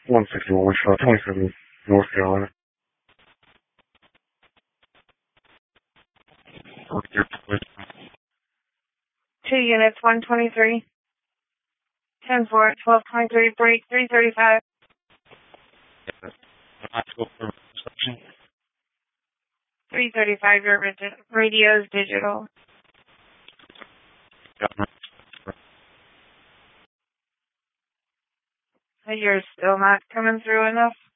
161 Wichita, 27 North Carolina. Two units, 123. 10-4, 1223, break 335. Let's go for reception. 335, your radio's digital. You're still not coming through enough?